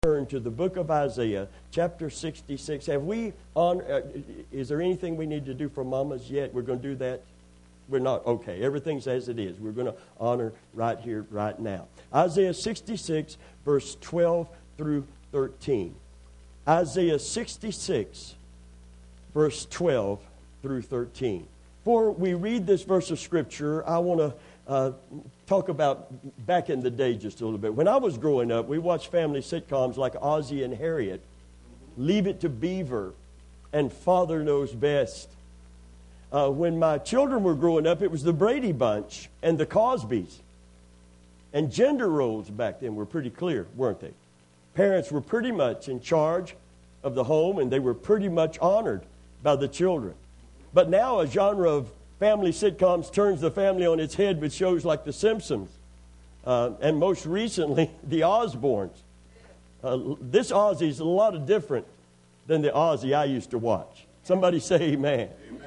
turn to the book of Isaiah, chapter 66. Is there anything we need to do for mamas yet? We're going to do that? We're not. Okay, everything's as it is. We're going to honor right here, right now. Isaiah 66, verse 12 through 13. Isaiah 66, verse 12 through 13. Before we read this verse of Scripture, I want to talk about back in the day just a little bit. When I was growing up, we watched family sitcoms like Ozzie and Harriet, Leave It to Beaver, and Father Knows Best. When my children were growing up, it was the Brady Bunch and the Cosbys. And gender roles back then were pretty clear, weren't they? Parents were pretty much in charge of the home, and they were pretty much honored by the children. But now a genre of family sitcoms turns the family on its head with shows like The Simpsons, and most recently, The Osbournes. This Ozzy's a lot different than the Ozzy I used to watch. Somebody say amen. Amen.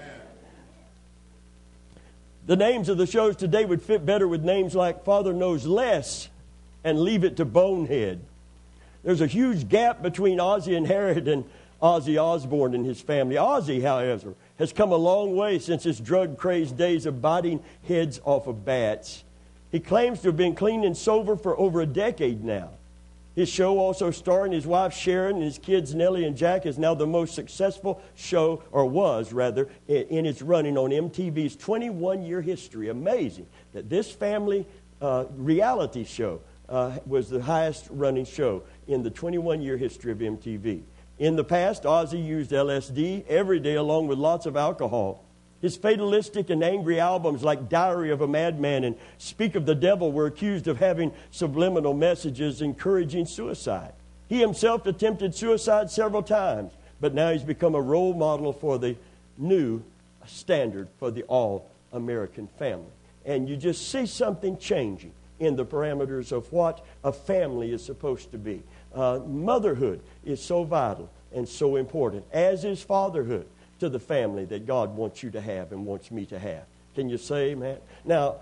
The names of the shows today would fit better with names like Father Knows Less and Leave It to Bonehead. There's a huge gap between Ozzie and Harriet and Ozzy Osbourne and his family. Ozzy, however, has come a long way since his drug-crazed days of biting heads off of bats. He claims to have been clean and sober for over a decade now. His show, also starring his wife Sharon and his kids Nellie and Jack, is now the most successful show, or was rather, in its running on MTV's 21-year history. Amazing that this family reality show was the highest running show in the 21-year history of MTV. In the past, Ozzy used LSD every day along with lots of alcohol. His fatalistic and angry albums like Diary of a Madman and Speak of the Devil were accused of having subliminal messages encouraging suicide. He himself attempted suicide several times, but now he's become a role model for the new standard for the all-American family. And you just see something changing in the parameters of what a family is supposed to be. Motherhood is so vital and so important, as is fatherhood to the family that God wants you to have and wants me to have. Can you say amen? Now,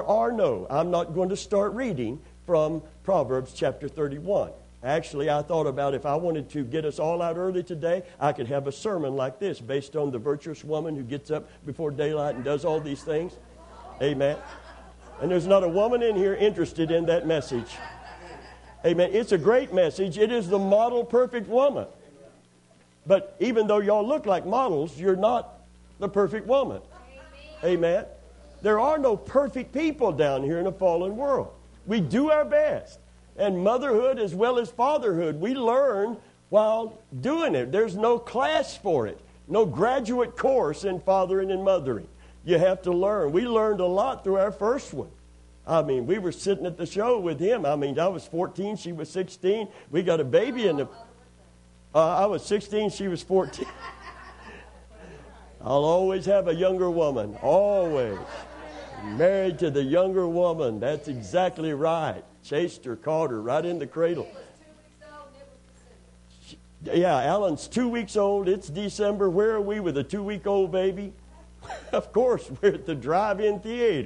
I'm not going to start reading from Proverbs chapter 31. Actually, I thought about if I wanted to get us all out early today, I could have a sermon like this based on the virtuous woman who gets up before daylight and does all these things. Amen. And there's not a woman in here interested in that message. Amen. It's a great message. It is the model perfect woman. But even though y'all look like models, you're not the perfect woman. Amen. There are no perfect people down here in a fallen world. We do our best. And motherhood as well as fatherhood, we learn while doing it. There's no class for it. No graduate course in fathering and mothering. You have to learn. We learned a lot through our first one. I mean, we were sitting at the show with him. I mean, I was 14, she was 16. We got a baby in the... I was 16, she was 14. I'll always have a younger woman, always. Married to the younger woman, that's exactly right. Chased her, caught her right in the cradle. Yeah, Alan's 2 weeks old. It's December. Where are we with a 2-week-old baby? Of course, we're at the drive-in theater.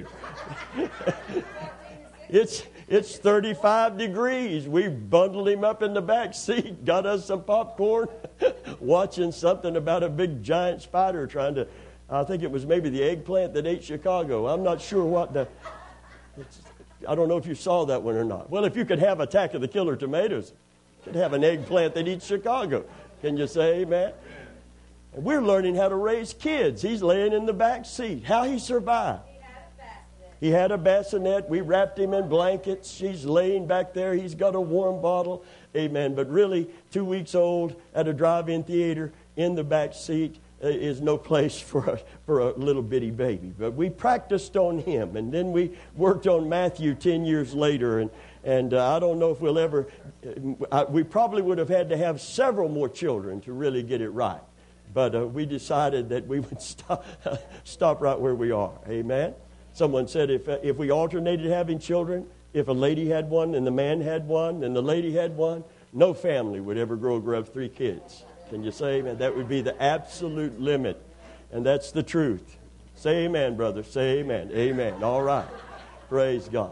It's 35 degrees. We bundled him up in the back seat, got us some popcorn, watching something about a big giant spider I think it was maybe the eggplant that ate Chicago. I'm not sure I don't know if you saw that one or not. Well, if you could have Attack of the Killer Tomatoes, you could have an eggplant that eats Chicago. Can you say amen? And we're learning how to raise kids. He's laying in the back seat. How he survived. He had a bassinet. We wrapped him in blankets. She's laying back there. He's got a warm bottle. Amen. But really, 2 weeks old at a drive-in theater in the back seat is no place for a little bitty baby. But we practiced on him. And then we worked on Matthew 10 years later. And I don't know if we'll ever... we probably would have had to have several more children to really get it right. But we decided that we would stop right where we are. Amen. Someone said if we alternated having children, if a lady had one and the man had one and the lady had one, no family would ever grow up 3 kids. Can you say amen? That would be the absolute limit. And that's the truth. Say amen, brother. Say amen. Amen. All right. Praise God.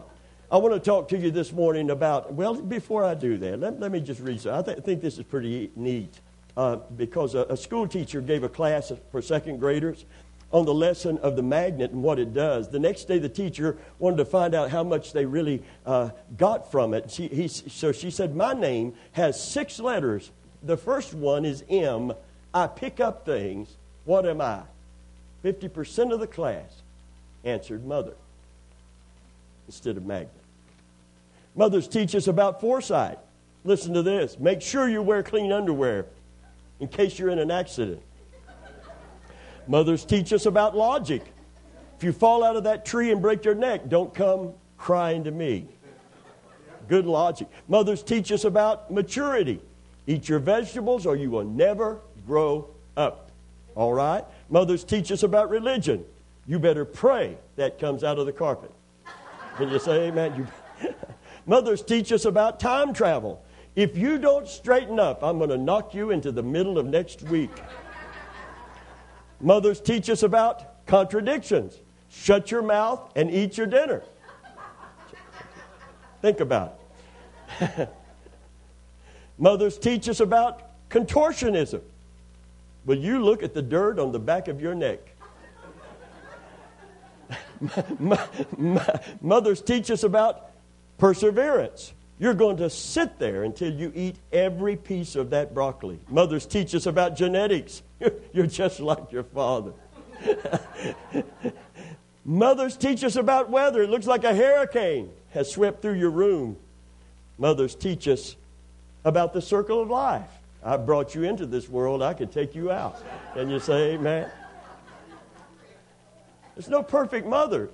I want to talk to you this morning about, well, before I do that, let me just read something. I think this is pretty neat because a school teacher gave a class for second graders on the lesson of the magnet and what it does. The next day, the teacher wanted to find out how much they really got from it. So she said, my name has 6 letters. The first one is M. I pick up things. What am I? 50% of the class answered mother instead of magnet. Mothers teach us about foresight. Listen to this. Make sure you wear clean underwear in case you're in an accident. Mothers teach us about logic. If you fall out of that tree and break your neck, don't come crying to me. Good logic. Mothers teach us about maturity. Eat your vegetables or you will never grow up. All right? Mothers teach us about religion. You better pray that comes out of the carpet. Can you say amen? Mothers teach us about time travel. If you don't straighten up, I'm going to knock you into the middle of next week. Mothers teach us about contradictions. Shut your mouth and eat your dinner. Think about it. Mothers teach us about contortionism. Will you look at the dirt on the back of your neck? Mothers teach us about perseverance. You're going to sit there until you eat every piece of that broccoli. Mothers teach us about genetics. You're just like your father. Mothers teach us about weather. It looks like a hurricane has swept through your room. Mothers teach us about the circle of life. I brought you into this world. I could take you out. Can you say amen? There's no perfect mothers.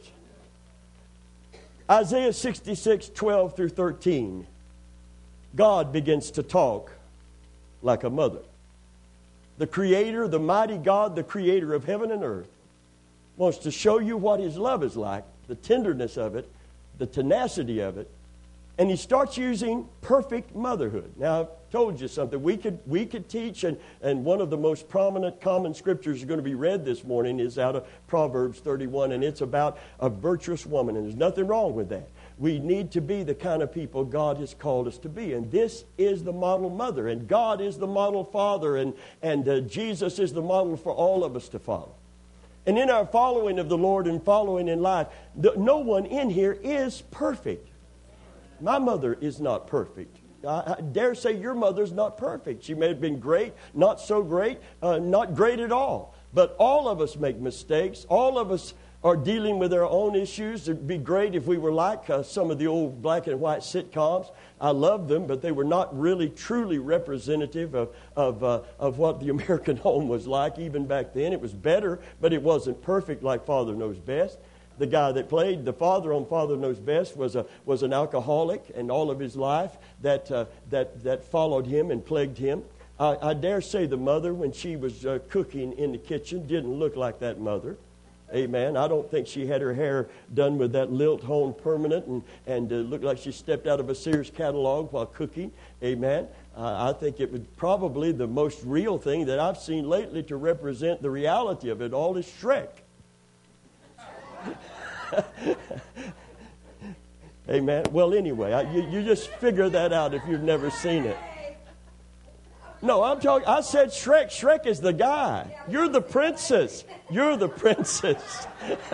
Isaiah 66, 12 through 13. God begins to talk like a mother. The Creator, the mighty God, the Creator of heaven and earth, wants to show you what His love is like, the tenderness of it, the tenacity of it, and He starts using perfect motherhood. Now, I've told you something. We could teach, and one of the most prominent common scriptures is going to be read this morning is out of Proverbs 31, and it's about a virtuous woman, and there's nothing wrong with that. We need to be the kind of people God has called us to be, and this is the model mother, and God is the model father, and Jesus is the model for all of us to follow. And in our following of the Lord and following in life, no one in here is perfect. My mother is not perfect. I dare say your mother's not perfect. She may have been great, not so great, not great at all. But all of us make mistakes. All of us are dealing with our own issues. It'd be great if we were like some of the old black and white sitcoms. I love them, but they were not really truly representative of what the American home was like even back then. It was better, but it wasn't perfect like Father Knows Best. The guy that played the father on Father Knows Best was an alcoholic, and all of his life that followed him and plagued him. I dare say the mother, when she was cooking in the kitchen, didn't look like that mother. Amen. I don't think she had her hair done with that lilt hone permanent and looked like she stepped out of a Sears catalog while cooking. Amen. I think it was probably the most real thing that I've seen lately to represent the reality of it all is Shrek. Amen. Well, anyway, you just figure that out if you've never seen it. No, I said Shrek. Shrek is the guy. You're the princess. You're the princess.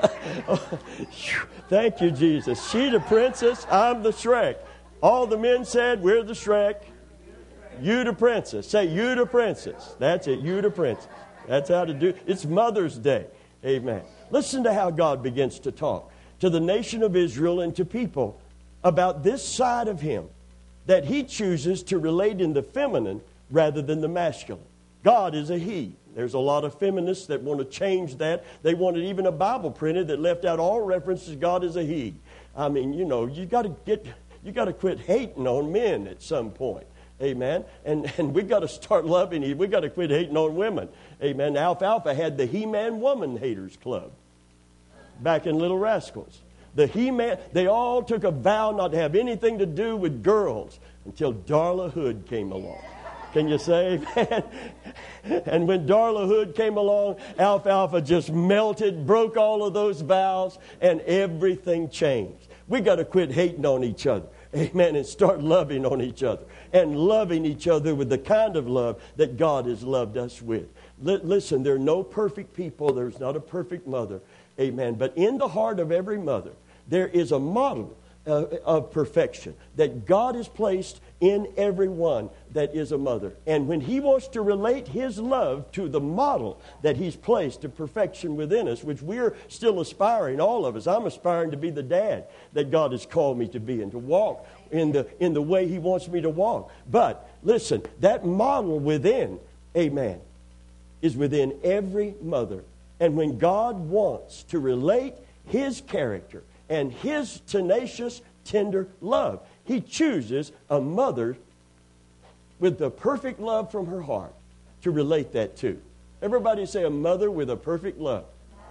Thank you, Jesus. She the princess. I'm the Shrek. All the men said, we're the Shrek. You the princess. Say, you the princess. That's it. You the princess. That's how to do it. It's Mother's Day. Amen. Listen to how God begins to talk to the nation of Israel and to people about this side of Him, that He chooses to relate in the feminine rather than the masculine. God is a He. There's a lot of feminists that want to change that. They wanted even a Bible printed that left out all references God is a He. I mean, you got to quit hating on men at some point. Amen. And we got to start loving Him. We got to quit hating on women. Amen. Alfalfa had the He-Man Woman Haters Club back in Little Rascals. The He-Man, they all took a vow not to have anything to do with girls until Darla Hood came along. Can you say amen? And when Darla Hood came along, Alfalfa just melted, broke all of those vows, and everything changed. We got to quit hating on each other. Amen. And start loving on each other. And loving each other with the kind of love that God has loved us with. Listen, there are no perfect people. There's not a perfect mother. Amen. But in the heart of every mother, there is a model of perfection that God has placed in everyone that is a mother. And when He wants to relate His love to the model that He's placed of perfection within us, which we're still aspiring, all of us. I'm aspiring to be the dad that God has called me to be and to walk in the way He wants me to walk. But listen, that model within, amen, is within every mother. And when God wants to relate His character and His tenacious, tender love, He chooses a mother with the perfect love from her heart to relate that to. Everybody say a mother with a perfect love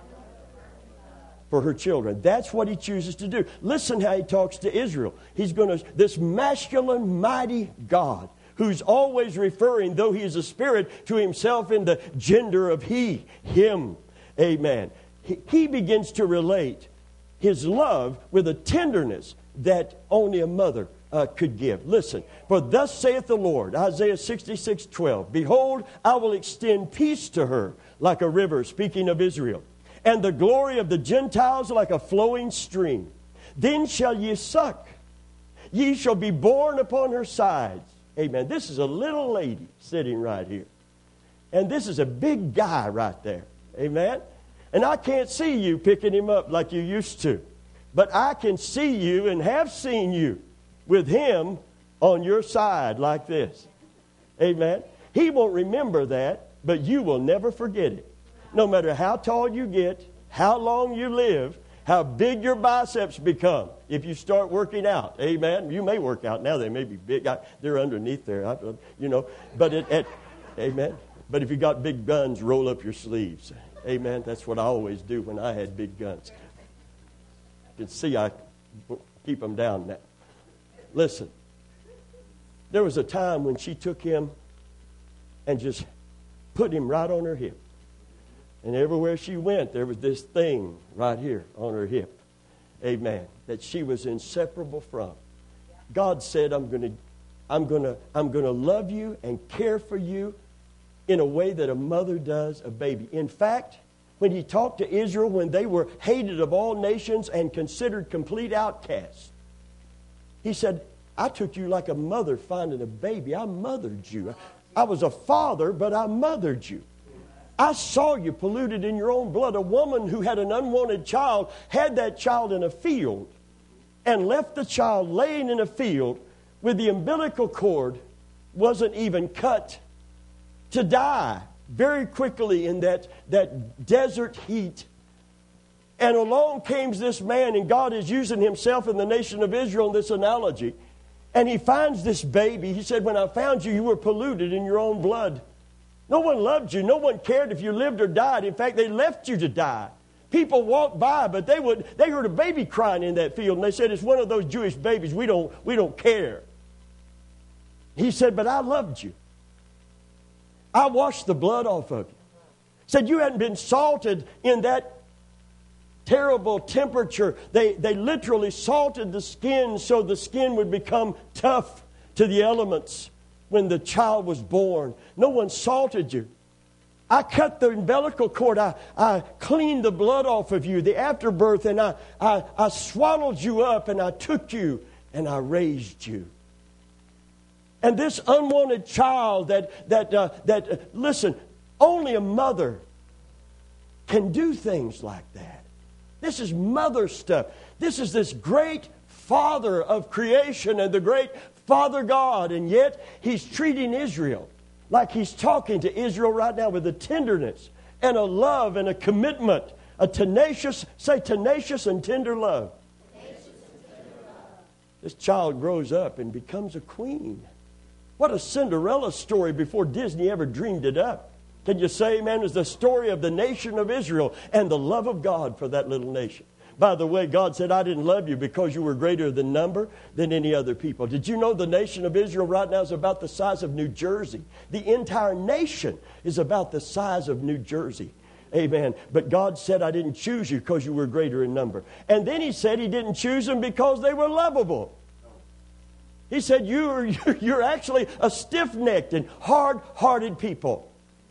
for her children. That's what He chooses to do. Listen how He talks to Israel. This masculine, mighty God, who's always referring, though He is a spirit, to Himself in the gender of he, him. Amen. He begins to relate His love with a tenderness that only a mother could give. Listen, for thus saith the Lord, Isaiah 66:12, Behold, I will extend peace to her like a river, speaking of Israel, and the glory of the Gentiles like a flowing stream. Then shall ye suck, ye shall be borne upon her sides. Amen. This is a little lady sitting right here. And this is a big guy right there. Amen. And I can't see you picking him up like you used to. But I can see you and have seen you with him on your side like this. Amen. He won't remember that, but you will never forget it. No matter how tall you get, how long you live, how big your biceps become if you start working out. Amen. You may work out now. They may be big. They're underneath there, you know. But amen. But if you got big guns, roll up your sleeves. Amen. That's what I always do when I had big guns. You can see I keep them down now. Listen. There was a time when she took him and just put him right on her hip. And everywhere she went, there was this thing right here on her hip. Amen. That she was inseparable from. God said, I'm going to love you and care for you in a way that a mother does a baby. In fact, when He talked to Israel when they were hated of all nations and considered complete outcasts, He said, I took you like a mother finding a baby. I mothered you. I was a father, but I mothered you. I saw you polluted in your own blood. A woman who had an unwanted child had that child in a field and left the child laying in a field with the umbilical cord wasn't even cut to die very quickly in that desert heat. And along came this man, and God is using Himself in the nation of Israel in this analogy. And He finds this baby. He said, when I found you, you were polluted in your own blood. No one loved you. No one cared if you lived or died. In fact, they left you to die. People walked by, but they heard a baby crying in that field, and they said, it's one of those Jewish babies. We don't care. He said, but I loved you. I washed the blood off of you. Said you hadn't been salted in that terrible temperature. They literally salted the skin so the skin would become tough to the elements when the child was born. No one salted you. I cut the umbilical cord. I cleaned the blood off of you, the afterbirth, and I swallowed you up, and I took you, and I raised you. And this unwanted child that listen, only a mother can do things like that. This is mother stuff. This is this great Father of creation and the great Father God, and yet He's treating Israel like He's talking to Israel right now with a tenderness and a love and a commitment, a tenacious, say tenacious and tender love. Tenacious and tender love. This child grows up and becomes a queen. What a Cinderella story before Disney ever dreamed it up. Can you say, amen? It's the story of the nation of Israel and the love of God for that little nation. By the way, God said, I didn't love you because you were greater than number than any other people. Did you know the nation of Israel right now is about the size of New Jersey? The entire nation is about the size of New Jersey. Amen. But God said, I didn't choose you because you were greater in number. And then he said he didn't choose them because they were lovable. He said, you're actually a stiff-necked and hard-hearted people.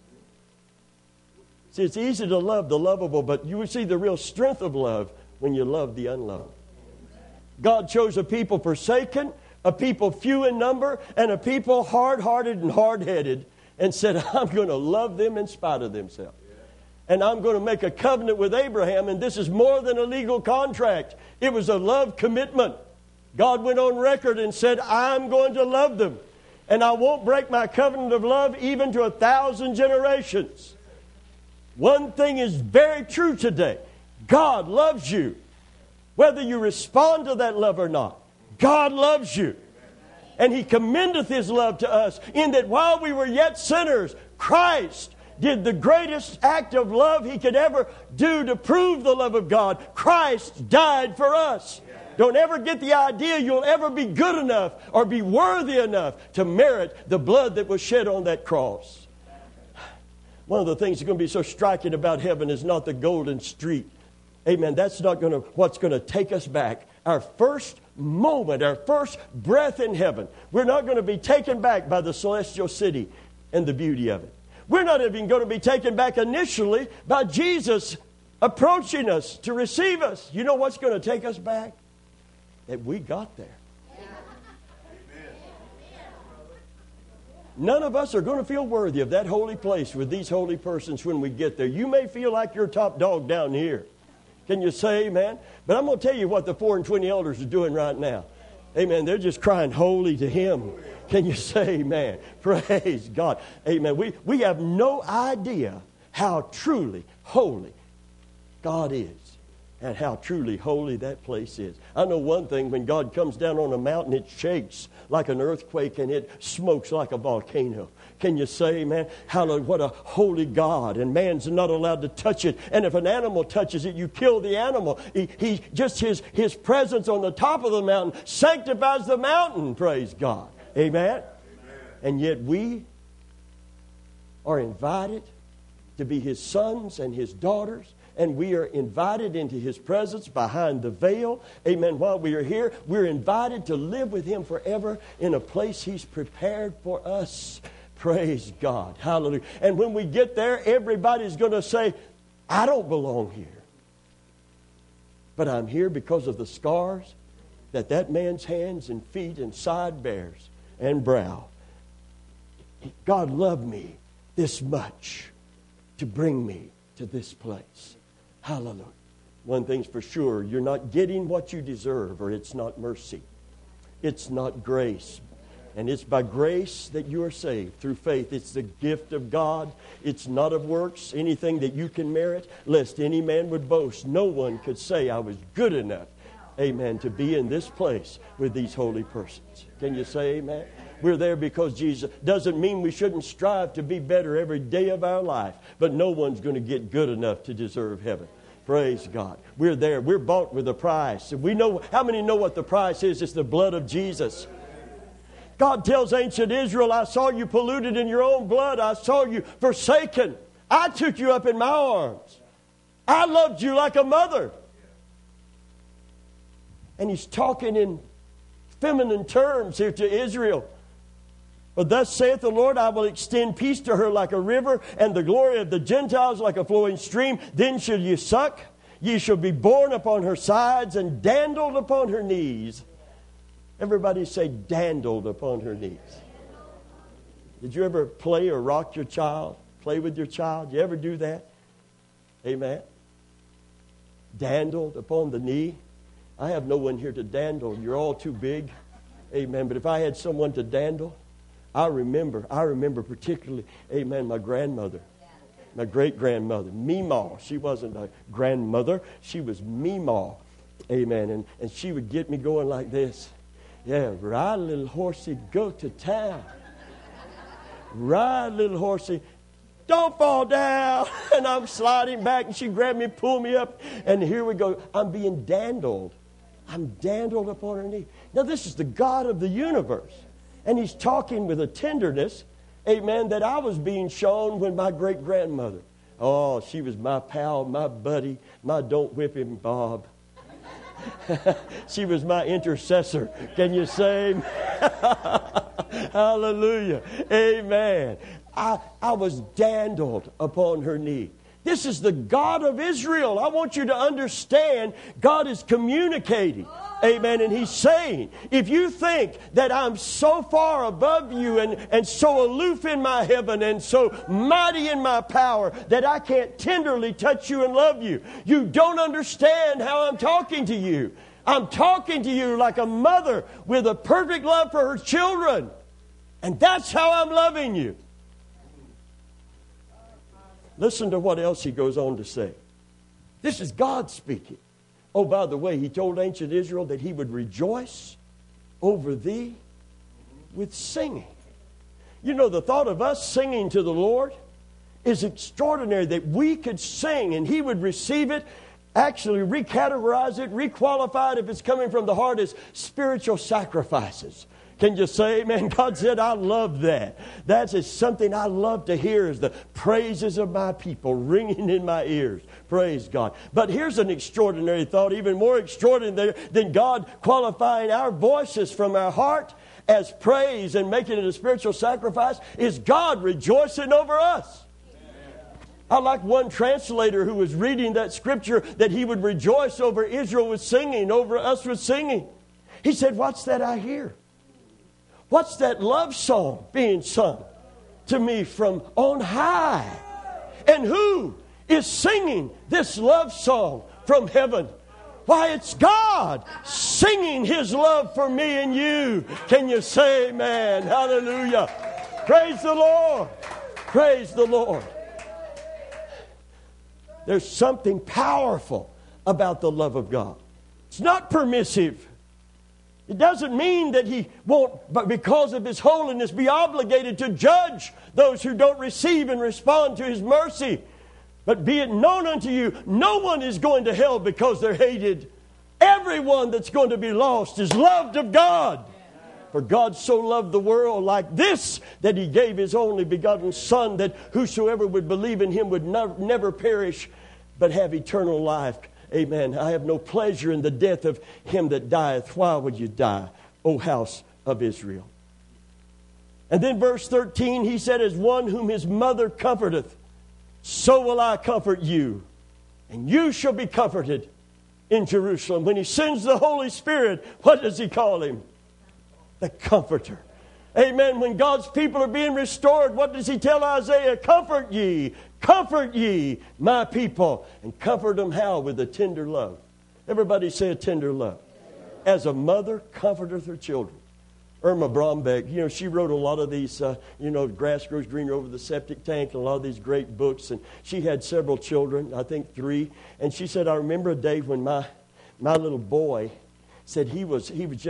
See, it's easy to love the lovable, but you will see the real strength of love when you love the unlovable. God chose a people forsaken, a people few in number, and a people hard-hearted and hard-headed, and said, I'm going to love them in spite of themselves. And I'm going to make a covenant with Abraham, and this is more than a legal contract. It was a love commitment. God went on record and said, I'm going to love them, and I won't break my covenant of love even to 1,000 generations. One thing is very true today. God loves you. Whether you respond to that love or not, God loves you. And He commendeth His love to us in that while we were yet sinners, Christ did the greatest act of love He could ever do to prove the love of God. Christ died for us. Don't ever get the idea you'll ever be good enough or be worthy enough to merit the blood that was shed on that cross. One of the things that's going to be so striking about heaven is not the golden street. Amen. That's not what's going to take us back. Our first moment, our first breath in heaven, we're not going to be taken back by the celestial city and the beauty of it. We're not even going to be taken back initially by Jesus approaching us to receive us. You know what's going to take us back? That we got there. None of us are going to feel worthy of that holy place with these holy persons when we get there. You may feel like you're top dog down here. Can you say amen? But I'm going to tell you what the 4 and 20 elders are doing right now. Amen. They're just crying holy to Him. Can you say amen? Praise God. Amen. We have no idea how truly holy God is and how truly holy that place is. I know one thing, when God comes down on a mountain, it shakes like an earthquake and it smokes like a volcano. Can you say, man, hallelujah, what a holy God, and man's not allowed to touch it. And if an animal touches it, you kill the animal. He just his presence on the top of the mountain sanctifies the mountain, praise God. Amen? And yet we are invited to be His sons and His daughters, and we are invited into His presence behind the veil. Amen. While we are here, we're invited to live with Him forever in a place He's prepared for us. Praise God. Hallelujah. And when we get there, everybody's going to say, I don't belong here. But I'm here because of the scars that man's hands and feet and side bears and brow. God loved me this much to bring me to this place. Hallelujah. One thing's for sure, you're not getting what you deserve, or it's not mercy. It's not grace. And it's by grace that you are saved through faith. It's the gift of God. It's not of works, anything that you can merit, lest any man would boast. No one could say, I was good enough, amen, to be in this place with these holy persons. Can you say amen? We're there because Jesus. Doesn't mean we shouldn't strive to be better every day of our life, but no one's going to get good enough to deserve heaven. Praise God. We're there. We're bought with a price. We know. How many know what the price is? It's the blood of Jesus. God tells ancient Israel, I saw you polluted in your own blood. I saw you forsaken. I took you up in my arms. I loved you like a mother. And He's talking in feminine terms here to Israel. But thus saith the Lord, I will extend peace to her like a river, and the glory of the Gentiles like a flowing stream. Then shall ye suck, ye shall be borne upon her sides, and dandled upon her knees. Everybody say, dandled upon her knees. Did you ever play or rock your child? Play with your child? You ever do that? Amen. Dandled upon the knee. I have no one here to dandle. You're all too big. Amen. But if I had someone to dandle, I remember particularly, amen, my grandmother, my great-grandmother, Meemaw. She wasn't a grandmother. She was Meemaw. Amen. And she would get me going like this. Yeah, ride, little horsey, go to town. Ride, little horsey, don't fall down. And I'm sliding back, and she grabbed me, pulled me up, and here we go. I'm being dandled. I'm dandled upon her knee. Now, this is the God of the universe. And He's talking with a tenderness, amen, that I was being shown when my great-grandmother Oh, she was my pal, my buddy, my don't whip him Bob. She was my intercessor. Can you say hallelujah? Amen. I was dandled upon her knee. This is the God of Israel. I want you to understand God is communicating. Amen. And He's saying, if you think that I'm so far above you and so aloof in my heaven and so mighty in my power that I can't tenderly touch you and love you, you don't understand how I'm talking to you. I'm talking to you like a mother with a perfect love for her children. And that's how I'm loving you. Listen to what else He goes on to say. This is God speaking. Oh, by the way, He told ancient Israel that He would rejoice over thee with singing. You know, the thought of us singing to the Lord is extraordinary, that we could sing and He would receive it, actually recategorize it, requalify it if it's coming from the heart as spiritual sacrifices. Can you say amen? God said, I love that. That is something I love to hear, is the praises of my people ringing in my ears. Praise God. But here's an extraordinary thought, even more extraordinary than God qualifying our voices from our heart as praise and making it a spiritual sacrifice, is God rejoicing over us. I like one translator who was reading that scripture that He would rejoice over Israel with singing, over us with singing. He said, what's that I hear? What's that love song being sung to me from on high? And who is singing this love song from heaven? Why, it's God singing His love for me and you. Can you say amen? Hallelujah. Praise the Lord. Praise the Lord. There's something powerful about the love of God. It's not permissive. It doesn't mean that He won't, but because of His holiness, be obligated to judge those who don't receive and respond to His mercy. But be it known unto you, no one is going to hell because they're hated. Everyone that's going to be lost is loved of God. For God so loved the world like this, that He gave His only begotten Son, that whosoever would believe in Him would never perish, but have eternal life. Amen. I have no pleasure in the death of him that dieth. Why would you die, O house of Israel? And then verse 13, He said, as one whom his mother comforteth, so will I comfort you. And you shall be comforted in Jerusalem. When He sends the Holy Spirit, what does He call Him? The Comforter. Amen. When God's people are being restored, what does He tell Isaiah? Comfort ye, my people. And comfort them how? With a tender love. Everybody say a tender love. As a mother comforteth her children. Irma Brombeck, she wrote a lot of these, Grass Grows Greener Over the Septic Tank, and a lot of these great books. And she had several children, I think 3. And she said, I remember a day when my little boy said he was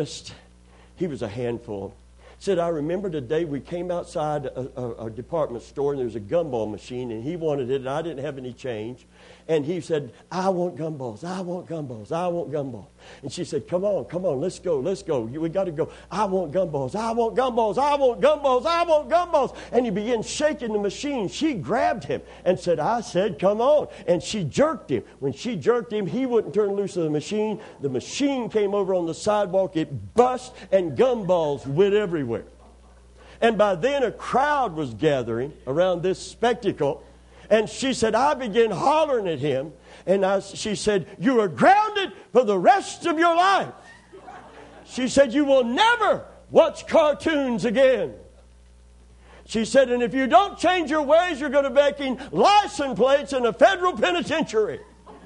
a handful. Said, I remember the day we came outside a department store and there was a gumball machine and he wanted it and I didn't have any change. And he said, I want gumballs, I want gumballs, I want gumballs. And she said, come on, let's go. We got to go. I want gumballs, I want gumballs, I want gumballs, I want gumballs. And he began shaking the machine. She grabbed him and said, I said, come on. And she jerked him. When she jerked him, he wouldn't turn loose of the machine. The machine came over on the sidewalk. It bust and gumballs went everywhere. And by then a crowd was gathering around this spectacle. And she said, I began hollering at him. And she said, you are grounded for the rest of your life. She said, you will never watch cartoons again. She said, and if you don't change your ways, you're going to be making license plates in a federal penitentiary.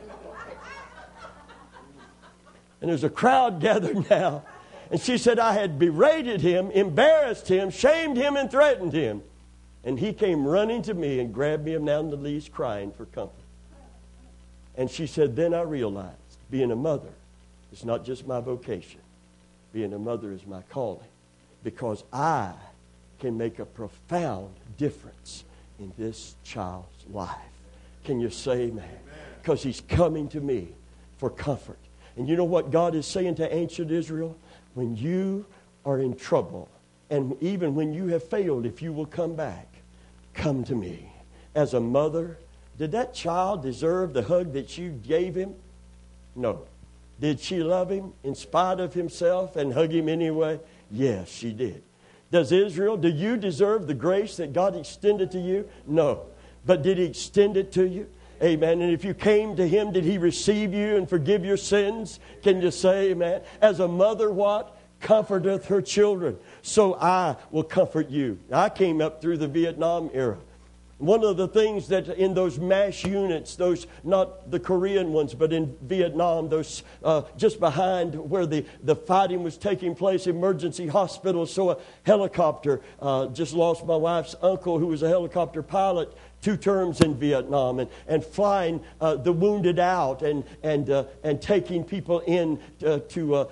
And there's a crowd gathered now. And she said, I had berated him, embarrassed him, shamed him, and threatened him. And he came running to me and grabbed me around the knees crying for comfort. And she said, then I realized being a mother is not just my vocation. Being a mother is my calling. Because I can make a profound difference in this child's life. Can you say amen? Because he's coming to me for comfort. And you know what God is saying to ancient Israel? When you are in trouble, and even when you have failed, if you will come back, come to me. As a mother Did that child deserve the hug that you gave him? No. Did she love him in spite of himself and hug him anyway? Yes, she did. Does Israel, do you deserve the grace that God extended to you? No. But did He extend it to you? Amen. And if you came to Him, did He receive you and forgive your sins? Can you say amen? As a mother, what? Comforteth her children. So I will comfort you. I came up through the Vietnam era. One of the things that in those MASH units, those not the Korean ones, but in Vietnam, those just behind where the fighting was taking place, emergency hospitals. So a helicopter, just lost my wife's uncle who was a helicopter pilot, 2 terms in Vietnam, and flying the wounded out and taking people in to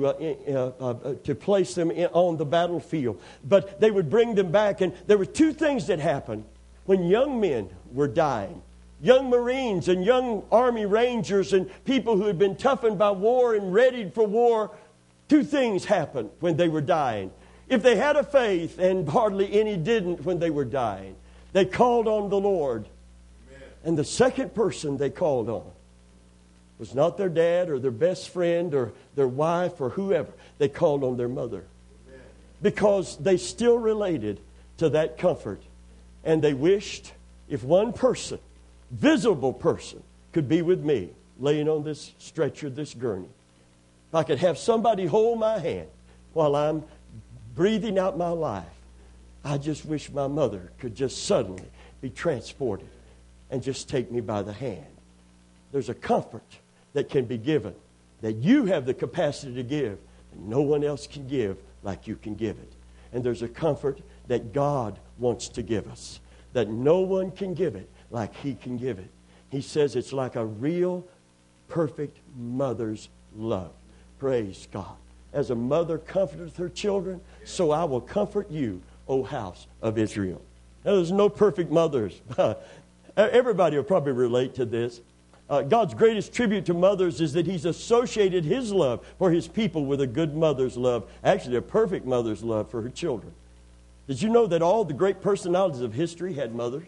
place them on the battlefield. But they would bring them back, and there were 2 things that happened. When young men were dying, young Marines and young Army Rangers and people who had been toughened by war and readied for war, 2 things happened when they were dying. If they had a faith, and hardly any didn't when they were dying, they called on the Lord. Amen. And the second person they called on was not their dad or their best friend or their wife or whoever. They called on their mother. Amen. Because they still related to that comfort. And they wished if one person, visible person, could be with me, laying on this stretcher, this gurney. If I could have somebody hold my hand while I'm breathing out my life. I just wish my mother could just suddenly be transported and just take me by the hand. There's a comfort that can be given, that you have the capacity to give, and no one else can give like you can give it. And there's a comfort that God wants to give us, that no one can give it like He can give it. He says it's like a real, perfect mother's love. Praise God. As a mother comforteth her children, so I will comfort you, O house of Israel. Now, there's no perfect mothers. Everybody will probably relate to this. God's greatest tribute to mothers is that He's associated His love for His people with a good mother's love. Actually, a perfect mother's love for her children. Did you know that all the great personalities of history had mothers?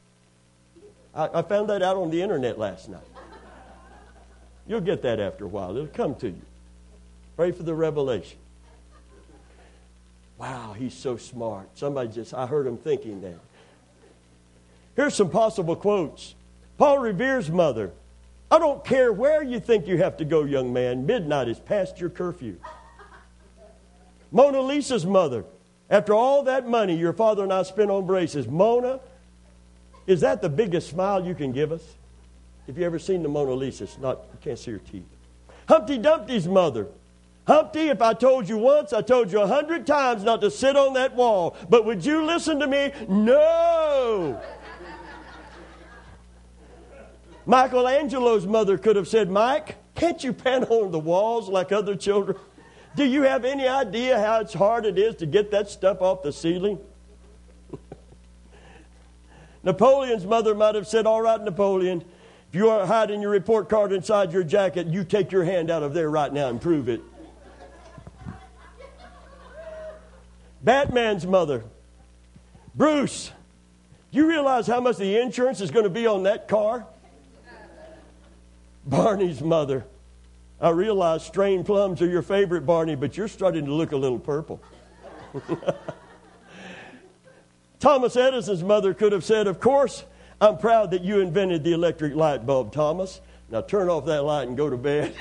I found that out on the internet last night. You'll get that after a while. It'll come to you. Pray for the revelation. Wow, he's so smart. I heard him thinking that. Here's some possible quotes. Paul Revere's mother. I don't care where you think you have to go, young man. Midnight is past your curfew. Mona Lisa's mother. After all that money your father and I spent on braces, Mona, is that the biggest smile you can give us? If you ever seen the Mona Lisa, you can't see her teeth. Humpty Dumpty's mother. Humpty, if I told you once, I told you 100 times not to sit on that wall. But would you listen to me? No! Michelangelo's mother could have said, Mike, can't you paint on the walls like other children? Do you have any idea how hard it is to get that stuff off the ceiling? Napoleon's mother might have said, all right, Napoleon, if you are hiding your report card inside your jacket, you take your hand out of there right now and prove it. Batman's mother. Bruce, do you realize how much the insurance is going to be on that car? Barney's mother. I realize strained plums are your favorite, Barney, but you're starting to look a little purple. Thomas Edison's mother could have said, of course, I'm proud that you invented the electric light bulb, Thomas. Now turn off that light and go to bed.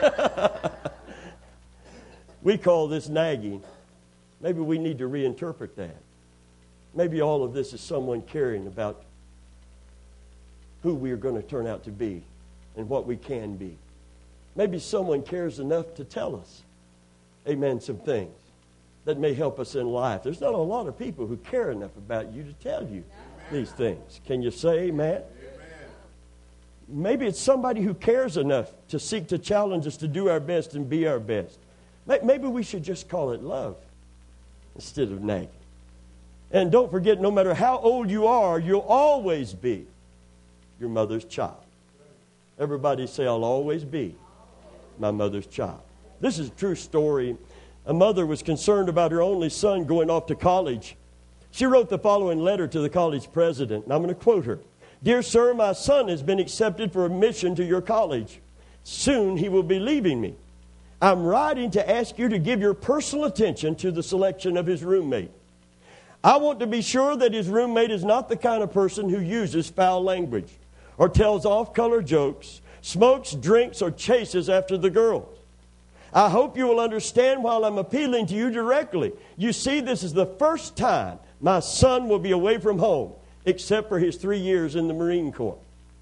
We call this nagging. Maybe we need to reinterpret that. Maybe all of this is someone caring about who we are going to turn out to be and what we can be. Maybe someone cares enough to tell us, amen, some things that may help us in life. There's not a lot of people who care enough about you to tell you these things. Can you say amen? Maybe it's somebody who cares enough to seek to challenge us to do our best and be our best. Maybe we should just call it love instead of nagging. And don't forget, no matter how old you are, you'll always be your mother's child. Everybody say, I'll always be my mother's child. This is a true story. A mother was concerned about her only son going off to college. She wrote the following letter to the college president, and I'm going to quote her. Dear sir, my son has been accepted for admission to your college. Soon he will be leaving me. I'm writing to ask you to give your personal attention to the selection of his roommate. I want to be sure that his roommate is not the kind of person who uses foul language or tells off-color jokes, smokes, drinks, or chases after the girls. I hope you will understand while I'm appealing to you directly. You see, this is the first time my son will be away from home, except for his 3 years in the Marine Corps.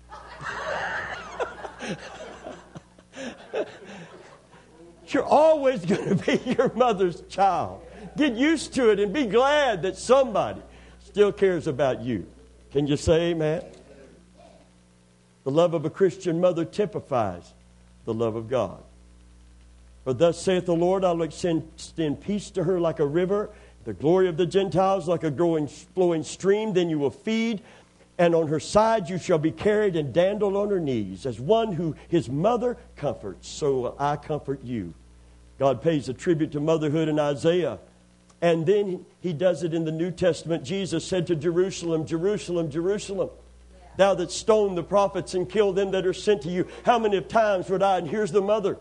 You're always going to be your mother's child. Get used to it and be glad that somebody still cares about you. Can you say amen? The love of a Christian mother typifies the love of God. For thus saith the Lord, I will extend peace to her like a river, the glory of the Gentiles like a flowing stream. Then you will feed, and on her side you shall be carried and dandled on her knees. As one who his mother comforts, so will I comfort you. God pays a tribute to motherhood in Isaiah. And then he does it in the New Testament. Jesus said to Jerusalem, Jerusalem, Jerusalem, thou that stone the prophets and kill them that are sent to you, how many times would I? And here's the mother.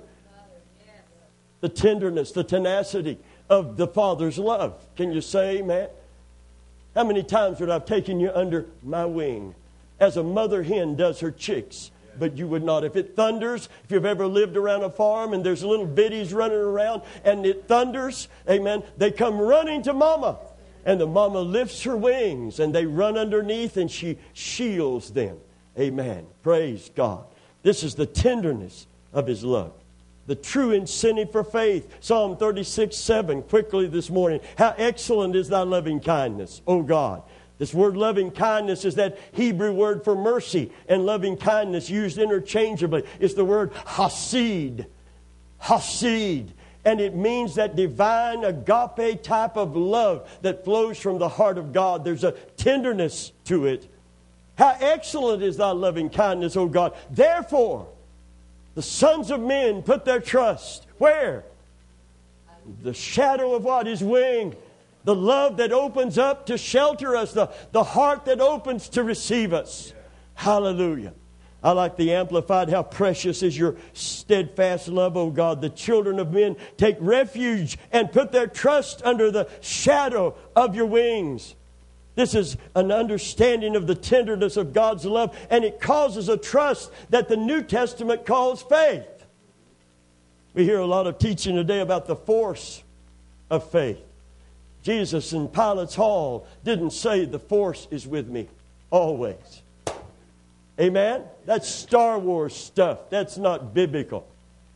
The tenderness, the tenacity of the Father's love. Can you say amen? How many times would I have taken you under my wing as a mother hen does her chicks? But you would not. If it thunders, if you've ever lived around a farm and there's little biddies running around and it thunders, amen, they come running to mama. And the mama lifts her wings and they run underneath and she shields them. Amen. Praise God. This is the tenderness of his love. The true incentive for faith. Psalm 36:7, quickly this morning. How excellent is thy loving kindness, O God. This word loving kindness is that Hebrew word for mercy and loving kindness used interchangeably. It's the word hasid. Hasid. And it means that divine agape type of love that flows from the heart of God. There's a tenderness to it. How excellent is thy loving kindness, O God. Therefore, the sons of men put their trust. Where? The shadow of what? His wing. The love that opens up to shelter us. The heart that opens to receive us. Hallelujah. I like the Amplified. How precious is your steadfast love, O God. The children of men take refuge and put their trust under the shadow of your wings. This is an understanding of the tenderness of God's love, and it causes a trust that the New Testament calls faith. We hear a lot of teaching today about the force of faith. Jesus in Pilate's hall didn't say the force is with me always. Amen? That's Star Wars stuff. That's not biblical.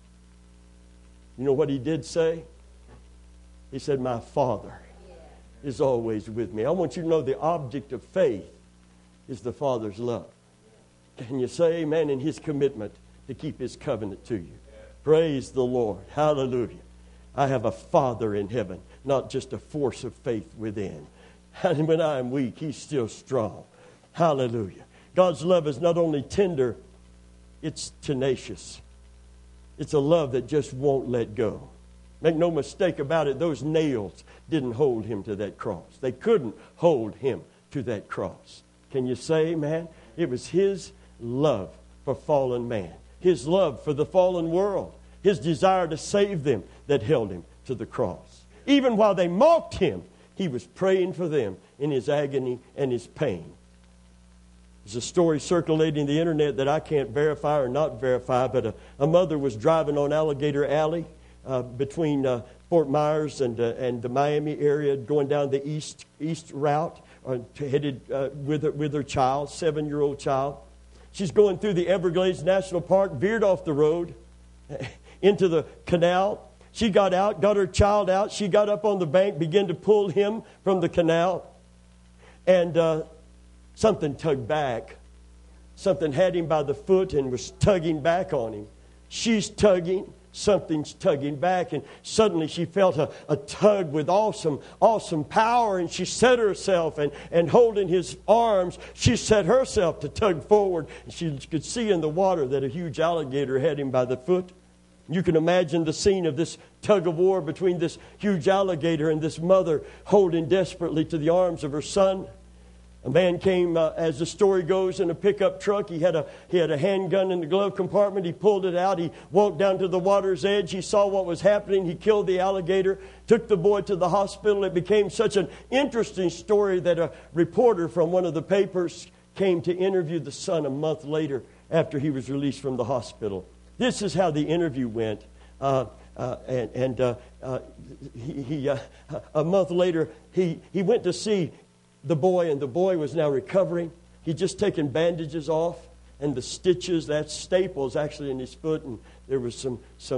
You know what he did say? He said, my Father is always with me. I want you to know the object of faith is the Father's love. Can you say amen in his commitment to keep his covenant to you? Praise the Lord. Hallelujah. I have a Father in heaven, not just a force of faith within. And when I am weak, he's still strong. Hallelujah. God's love is not only tender, it's tenacious. It's a love that just won't let go. Make no mistake about it, those nails didn't hold him to that cross. They couldn't hold him to that cross. Can you say amen? It was his love for fallen man. His love for the fallen world. His desire to save them that held him to the cross. Even while they mocked him, he was praying for them in his agony and his pain. There's a story circulating the internet that I can't verify or not verify, but a mother was driving on Alligator Alley between Fort Myers and the Miami area, going down the east route, headed with her child, 7-year-old child. She's going through the Everglades National Park, veered off the road into the canal. She got out, got her child out. She got up on the bank, began to pull him from the canal. And something tugged back. Something had him by the foot and was tugging back on him. She's tugging. Something's tugging back, and suddenly she felt a tug with awesome power, and she set herself, and holding his arms, she set herself to tug forward. And she could see in the water that a huge alligator had him by the foot. You can imagine the scene of this tug of war between this huge alligator and this mother holding desperately to the arms of her son. A man came, as the story goes, in a pickup truck. He had a handgun in the glove compartment. He pulled it out. He walked down to the water's edge. He saw what was happening. He killed the alligator, took the boy to the hospital. It became such an interesting story that a reporter from one of the papers came to interview the son a month later after he was released from the hospital. This is how the interview went. A month later, he went to see the boy, and the boy was now recovering. He'd just taken bandages off, and the stitches, that's staples actually in his foot, and there was some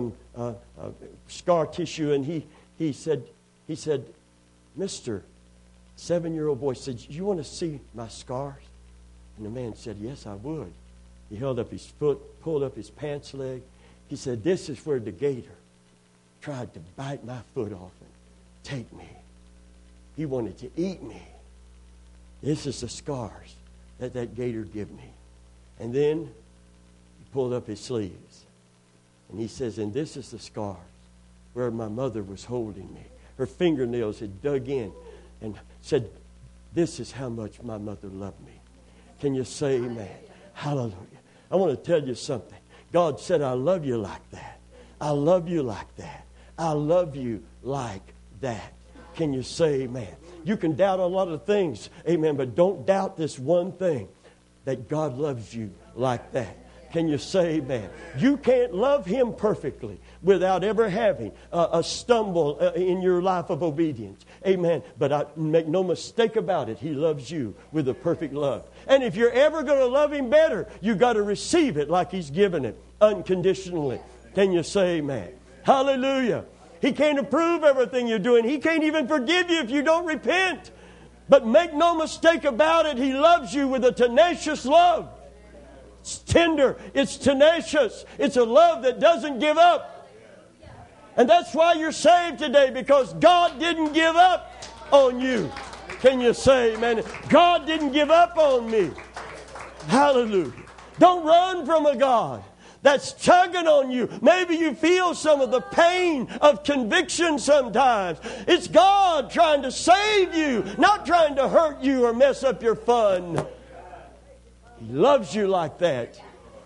scar tissue. And he said, Mr. 7-year-old boy said, "You want to see my scars?" And the man said, "Yes, I would." He held up his foot, pulled up his pants leg. He said, "This is where the gator tried to bite my foot off and take me. He wanted to eat me. This is the scars that gator give me." And then he pulled up his sleeves. And he says, "And this is the scars where my mother was holding me. Her fingernails had dug in and said, this is how much my mother loved me." Can you say amen? Hallelujah. I want to tell you something. God said, "I love you like that. I love you like that. I love you like that." Can you say amen? You can doubt a lot of things, amen, but don't doubt this one thing, that God loves you like that. Can you say amen? You can't love Him perfectly without ever having a stumble in your life of obedience. Amen. But make no mistake about it, He loves you with a perfect love. And if you're ever going to love Him better, you've got to receive it like He's given it, unconditionally. Can you say amen? Hallelujah. He can't approve everything you're doing. He can't even forgive you if you don't repent. But make no mistake about it, He loves you with a tenacious love. It's tender. It's tenacious. It's a love that doesn't give up. And that's why you're saved today, because God didn't give up on you. Can you say amen? God didn't give up on me. Hallelujah. Don't run from a God that's tugging on you. Maybe you feel some of the pain of conviction sometimes. It's God trying to save you, not trying to hurt you or mess up your fun. He loves you like that.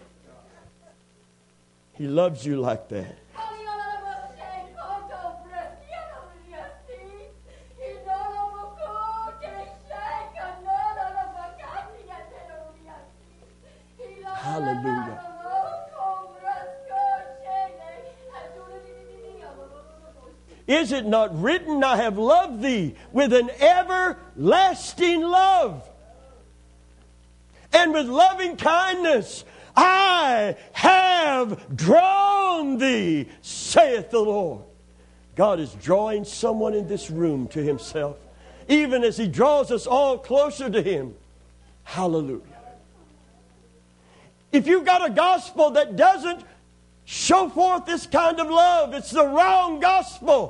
He loves you like that. Hallelujah. Is it not written, "I have loved thee with an everlasting love, and with loving kindness I have drawn thee, saith the Lord." God is drawing someone in this room to Himself, even as He draws us all closer to Him. Hallelujah. If you've got a gospel that doesn't show forth this kind of love, it's the wrong gospel.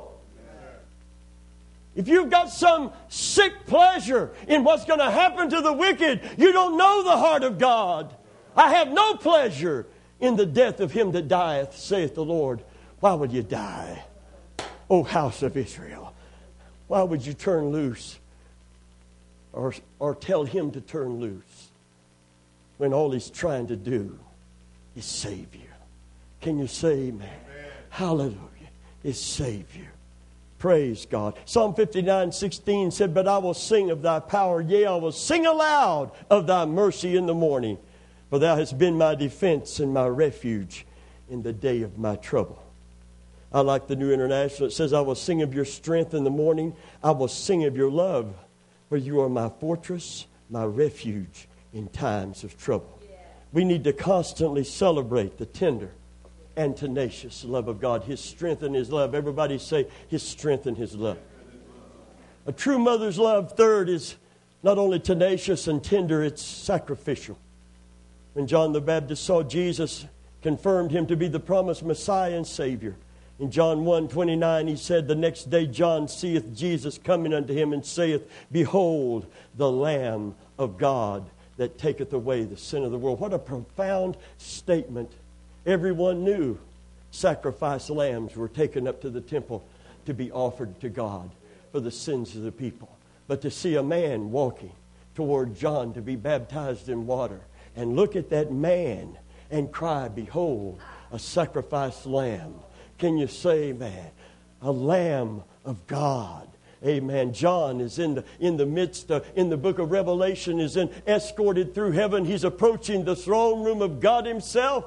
If you've got some sick pleasure in what's going to happen to the wicked, you don't know the heart of God. "I have no pleasure in the death of him that dieth, saith the Lord." Why would you die, O house of Israel? Why would you turn loose or tell Him to turn loose when all He's trying to do is save you? Can you say amen? Hallelujah. Is save you. Praise God. Psalm 59:16 said, "But I will sing of thy power, yea, I will sing aloud of thy mercy in the morning. For thou hast been my defense and my refuge in the day of my trouble." I like the New International. It says, "I will sing of your strength in the morning. I will sing of your love, for you are my fortress, my refuge in times of trouble." We need to constantly celebrate the tender and tenacious love of God. His strength and His love. Everybody say, His strength and His love. A true mother's love, third, is not only tenacious and tender, it's sacrificial. When John the Baptist saw Jesus, confirmed Him to be the promised Messiah and Savior. In John 1:29, he said, "The next day John seeth Jesus coming unto him, and saith, Behold, the Lamb of God that taketh away the sin of the world." What a profound statement. Everyone knew sacrifice lambs were taken up to the temple to be offered to God for the sins of the people. But to see a man walking toward John to be baptized in water and look at that man and cry, behold, a sacrificed lamb. Can you say, man, a lamb of God? Amen. John is in the midst of, in the book of Revelation, is escorted through heaven. He's approaching the throne room of God himself.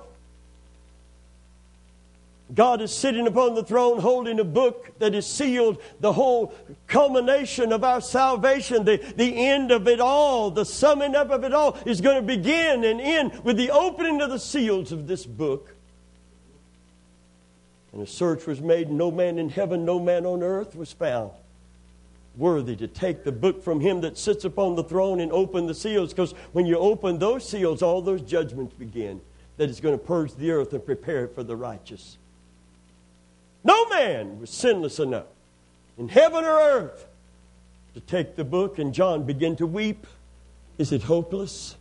God is sitting upon the throne holding a book that is sealed, the whole culmination of our salvation, the end of it all, the summing up of it all is going to begin and end with the opening of the seals of this book. And a search was made, and no man in heaven, no man on earth was found worthy to take the book from him that sits upon the throne and open the seals. Because when you open those seals, all those judgments begin that is going to purge the earth and prepare it for the righteous. No man was sinless enough in heaven or earth to take the book. And John began to weep. Is it hopeless?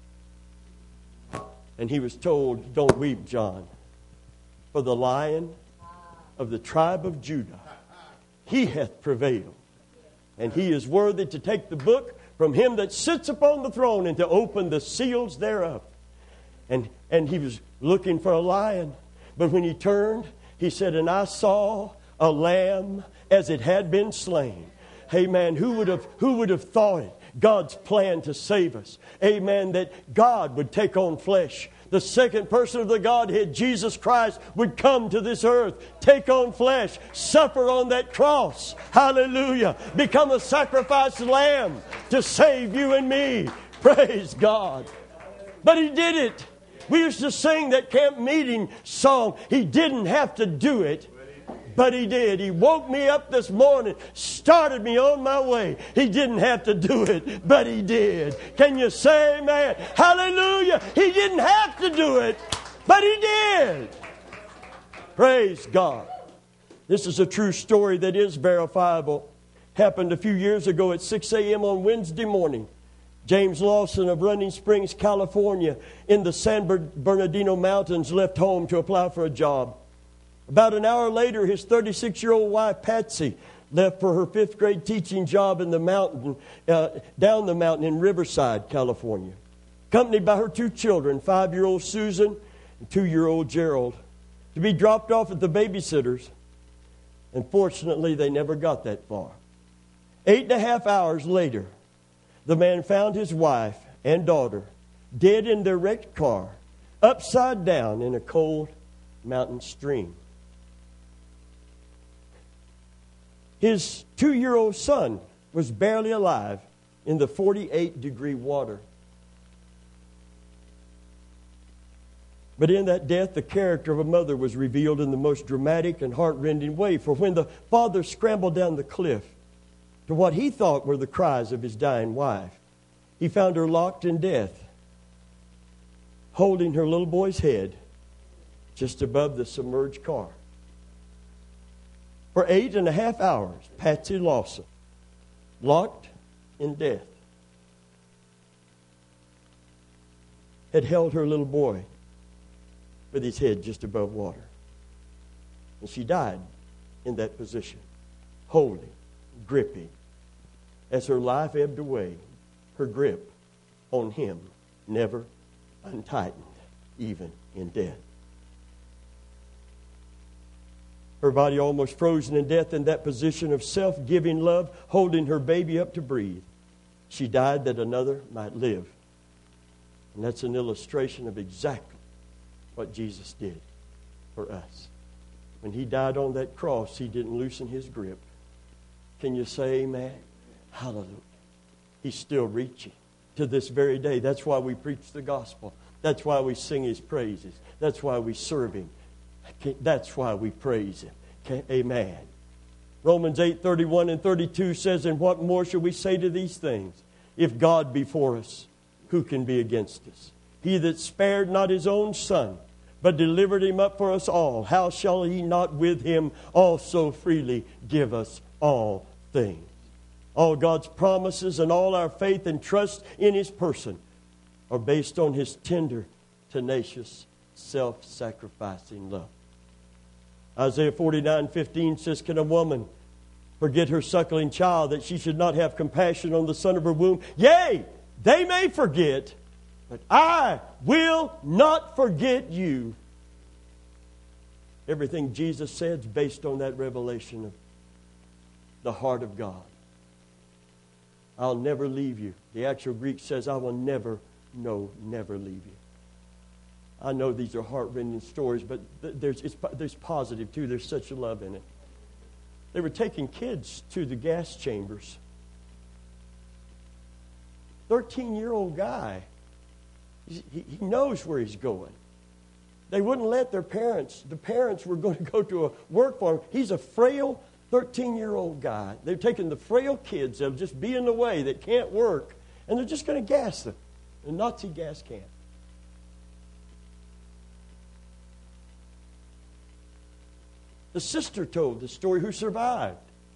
And he was told, don't weep, John, for the Lion of the tribe of Judah, he hath prevailed. And he is worthy to take the book from him that sits upon the throne and to open the seals thereof. And he was looking for a lion. But when he turned, he said, and I saw a lamb as it had been slain. Amen. Who would have thought it? God's plan to save us. Amen. That God would take on flesh. The second person of the Godhead, Jesus Christ, would come to this earth, take on flesh, suffer on that cross. Hallelujah. Become a sacrificed lamb to save you and me. Praise God. But he did it. We used to sing that camp meeting song. He didn't have to do it, but he did. He woke me up this morning, started me on my way. He didn't have to do it, but he did. Can you say amen? Hallelujah. He didn't have to do it, but he did. Praise God. This is a true story that is verifiable. Happened a few years ago at 6 a.m. on Wednesday morning. James Lawson of Running Springs, California, in the San Bernardino Mountains, left home to apply for a job. About an hour later, his 36-year-old wife, Patsy, left for her 5th grade teaching job in the mountain, down the mountain in Riverside, California, accompanied by her 2 children, 5-year-old Susan and 2-year-old Gerald, to be dropped off at the babysitters. Unfortunately, they never got that far. 8.5 hours later, the man found his wife and daughter dead in their wrecked car, upside down in a cold mountain stream. His 2-year-old son was barely alive in the 48-degree water. But in that death, the character of a mother was revealed in the most dramatic and heart-rending way. For when the father scrambled down the cliff to what he thought were the cries of his dying wife, he found her locked in death, holding her little boy's head just above the submerged car. For 8.5 hours, Patsy Lawson, locked in death, had held her little boy with his head just above water. And she died in that position, holding, gripping. As her life ebbed away, her grip on him never untightened, even in death. Her body almost frozen in death in that position of self-giving love, holding her baby up to breathe. She died that another might live. And that's an illustration of exactly what Jesus did for us. When he died on that cross, he didn't loosen his grip. Can you say amen? Hallelujah. He's still reaching to this very day. That's why we preach the gospel. That's why we sing his praises. That's why we serve him. That's why we praise him. Okay? Amen. Romans 8:31 and 32 says, and what more shall we say to these things? If God be for us, who can be against us? He that spared not his own son, but delivered him up for us all, how shall he not with him also freely give us all things? All God's promises and all our faith and trust in his person are based on his tender, tenacious, self-sacrificing love. Isaiah 49:15 says, can a woman forget her suckling child, that she should not have compassion on the son of her womb? Yea, They may forget, but I will not forget you. Everything Jesus said is based on that revelation of the heart of God. I'll never leave you. The actual Greek says, I will never leave you. I know these are heart-rending stories, but there's positive too. There's such a love in it. They were taking kids to the gas chambers. 13-year-old guy. He knows where he's going. They wouldn't let their parents. The parents were going to go to a work for him. He's a frail 13-year-old guy. They're taking the frail kids that'll just be in the way, that can't work, and they're just going to gas them. A Nazi gas can. The sister told the story who survived.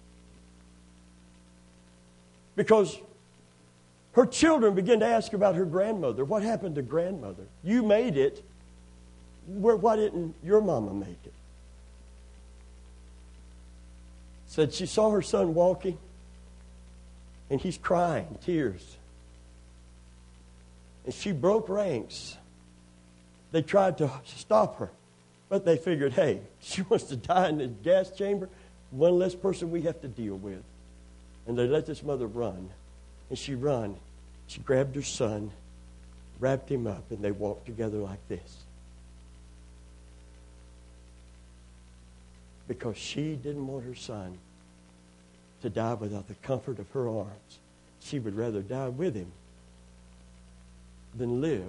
Because her children began to ask about her grandmother. What happened to grandmother? You made it. Why didn't your mama make it? Said she saw her son walking, and he's crying, tears. And she broke ranks. They tried to stop her, but they figured, hey, she wants to die in the gas chamber, one less person we have to deal with. And they let this mother run. And she ran. She grabbed her son, wrapped him up, and they walked together like this. Because she didn't want her son to die without the comfort of her arms. She would rather die with him than live.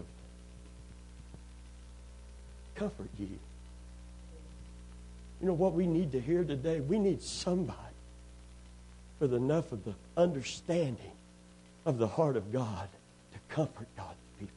Comfort ye. You know what we need to hear today? We need somebody with enough of the understanding of the heart of God to comfort God's people.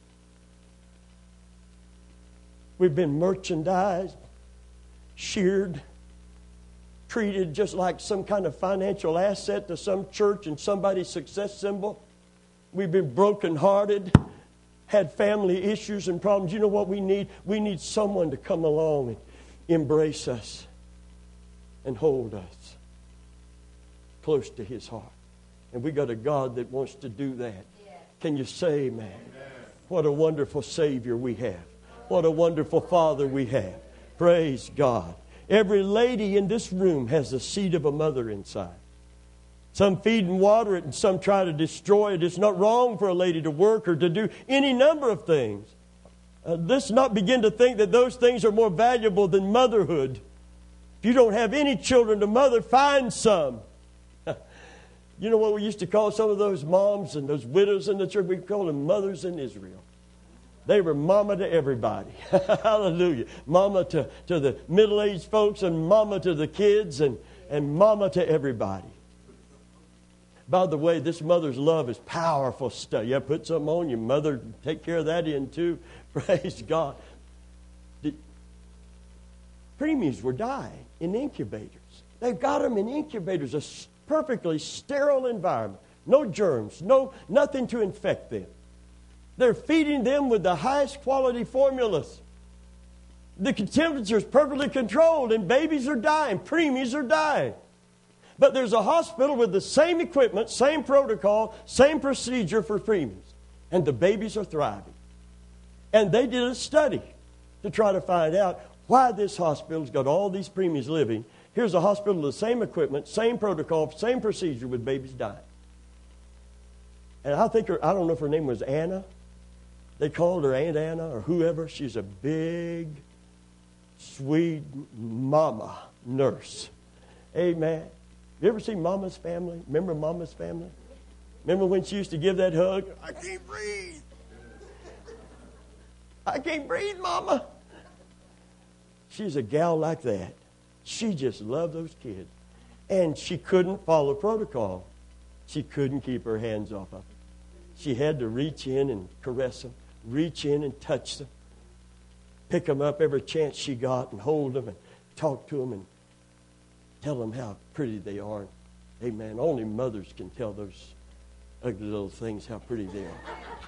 We've been merchandised, sheared, treated just like some kind of financial asset to some church and somebody's success symbol. We've been brokenhearted, had family issues and problems. You know what we need? We need someone to come along and embrace us and hold us close to His heart. And we got a God that wants to do that. Yeah. Can you say amen? Amen? What a wonderful Savior we have. What a wonderful Father we have. Praise God. Every lady in this room has the seed of a mother inside. Some feed and water it, and some try to destroy it. It's not wrong for a lady to work or to do any number of things. Let's not begin to think that those things are more valuable than motherhood. If you don't have any children to mother, find some. You know what we used to call some of those moms and those widows in the church? We called them mothers in Israel. They were mama to everybody. Hallelujah. Mama to the middle-aged folks, and mama to the kids, and mama to everybody. By the way, this mother's love is powerful stuff. Yeah, put something on your mother. Take care of that in too. Praise God. Preemies were dying in incubators. They've got them in incubators, a perfectly sterile environment. No germs, nothing to infect them. They're feeding them with the highest quality formulas. The temperature is perfectly controlled, and babies are dying. Preemies are dying. But there's a hospital with the same equipment, same protocol, same procedure for preemies. And the babies are thriving. And they did a study to try to find out why this hospital's got all these preemies living. Here's a hospital with the same equipment, same protocol, same procedure with babies dying. And I don't know if her name was Anna. They called her Aunt Anna or whoever. She's a big, sweet mama nurse. Amen. You ever see Mama's Family? Remember Mama's Family? Remember when she used to give that hug? I can't breathe. I can't breathe, Mama. She's a gal like that. She just loved those kids. And she couldn't follow protocol. She couldn't keep her hands off of them. She had to reach in and caress them, reach in and touch them, pick them up every chance she got and hold them and talk to them and tell them how pretty they are. Amen. Only mothers can tell those ugly little things how pretty they are.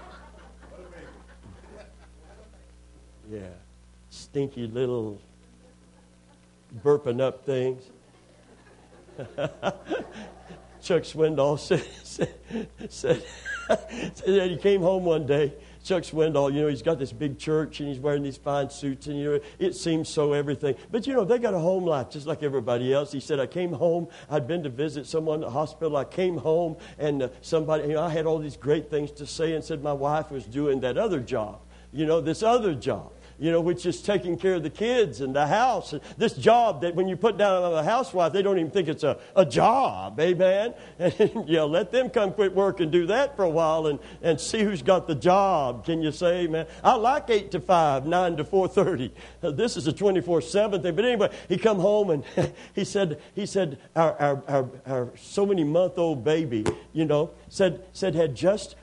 Yeah. Stinky little burping up things. Chuck Swindoll said So he came home one day. Chuck Swindoll, he's got this big church and he's wearing these fine suits and, it seems so everything. But, they got a home life just like everybody else. He said, I came home. I'd been to visit someone at the hospital. I came home and somebody, I had all these great things to say and said my wife was doing that other job, this other job. Which is taking care of the kids and the house. And this job that when you put down on a housewife, they don't even think it's a job. Amen? And, let them come quit work and do that for a while and see who's got the job. Can you say, amen? I like 8 to 5, 9 to 4:30. This is a 24/7 thing. But anyway, he come home and he said our so many month old baby, said had just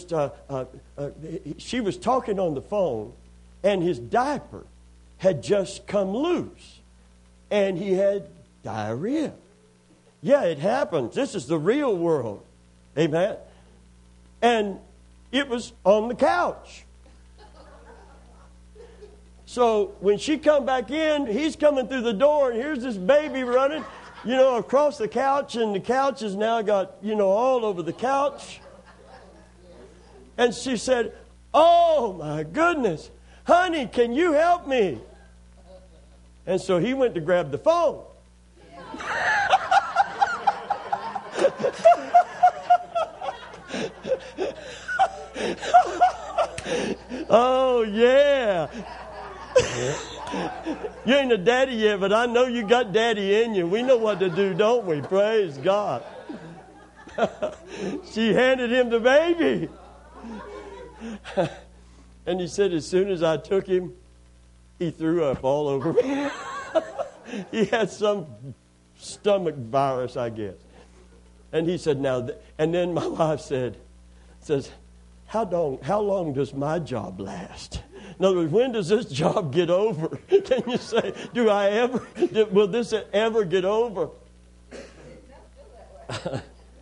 she was talking on the phone. And his diaper had just come loose. And he had diarrhea. Yeah, it happens. This is the real world. Amen. And it was on the couch. So when she come back in, he's coming through the door, and here's this baby running, across the couch. And the couch has now got, all over the couch. And she said, oh, my goodness. Honey, can you help me? And so he went to grab the phone. Oh, yeah. You ain't a daddy yet, but I know you got daddy in you. We know what to do, don't we? Praise God. She handed him the baby. And he said, as soon as I took him, he threw up all over me. He had some stomach virus, I guess. And he said, and then my wife says, how long does my job last? In other words, when does this job get over? Can you say, will this ever get over? I'm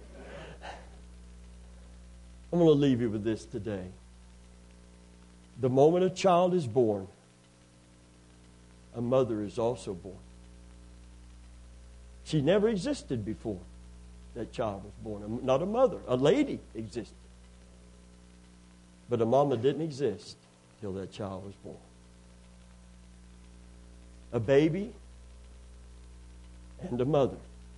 going to leave you with this today. The moment a child is born, a mother is also born. She never existed before that child was born. Not a mother. A lady existed. But a mama didn't exist till that child was born. A baby and a mother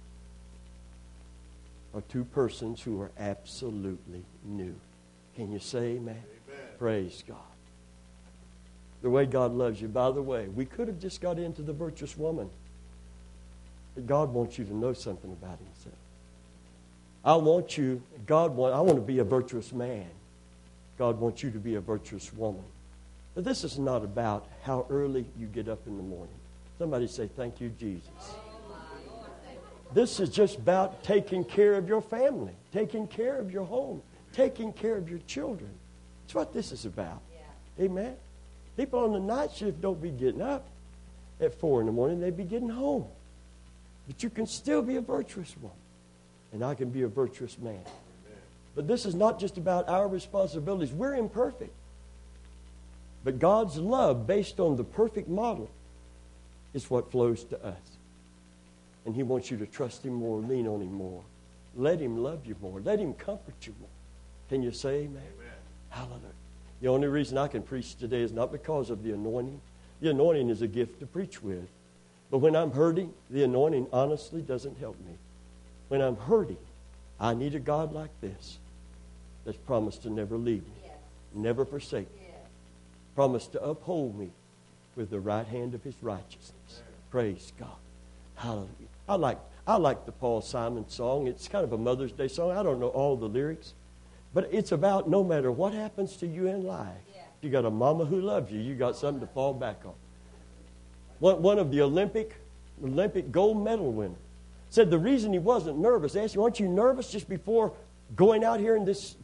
are two persons who are absolutely new. Can you say amen? Amen. Praise God. The way God loves you. By the way, we could have just got into the virtuous woman. But God wants you to know something about himself. I want to be a virtuous man. God wants you to be a virtuous woman. But this is not about how early you get up in the morning. Somebody say, thank you, Jesus. This is just about taking care of your family, taking care of your home, taking care of your children. That's what this is about. Yeah. Amen. People on the night shift don't be getting up at 4 in the morning. They be getting home. But you can still be a virtuous woman. And I can be a virtuous man. Amen. But this is not just about our responsibilities. We're imperfect. But God's love, based on the perfect model, is what flows to us. And he wants you to trust him more, lean on him more. Let him love you more. Let him comfort you more. Can you say amen? Amen. Hallelujah. The only reason I can preach today is not because of the anointing. The anointing is a gift to preach with. But when I'm hurting, the anointing honestly doesn't help me. When I'm hurting, I need a God like this that's promised to never leave me, never forsake me, promised to uphold me with the right hand of his righteousness. Praise God. Hallelujah. I like the Paul Simon song. It's kind of a Mother's Day song. I don't know all the lyrics. But it's about no matter what happens to you in life, you got a mama who loves you. You got something to fall back on. One of the Olympic gold medal winners said the reason he wasn't nervous, they asked him, aren't you nervous just before going out here in this